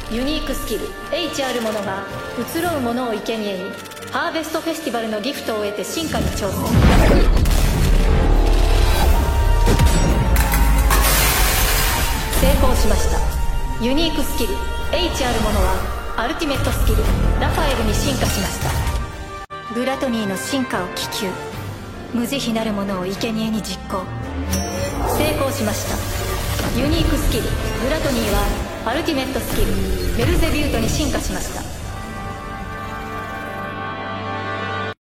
ユニークスキル H ある者が移ろう者を生贄にハーベストフェスティバルのギフトを得て進化に挑戦。成功しました。ユニークスキル H ある者はアルティメットスキルラファエルに進化しました。グラトニーの進化を希求。無慈悲なる者を生贄に実行。成功しました。ユニークスキルグラトニーはアルティメットスキルベルゼビュートに進化しました。